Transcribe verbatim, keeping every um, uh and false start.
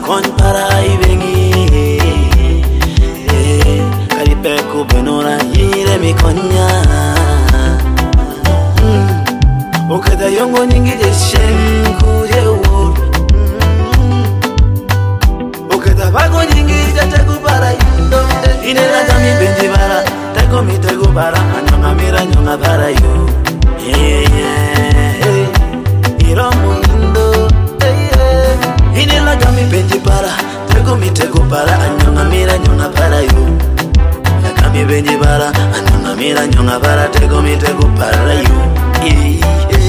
con para y vengi Caripeco benora yire mi conya Okada yongo nyingi de shenku ye wo Okada bago nyingi de tegu para yindo Ine la kami benji bara Tego mi tegu bara Anyonga mira nyonga bara yo Yeah yeah Iromu yindo Ine la kami benji bara Tego mi tegu bara Anyonga mira nyonga bara yo La kami benji bara Anyonga mira nyonga bara Tego mi tegu bara yo Yeah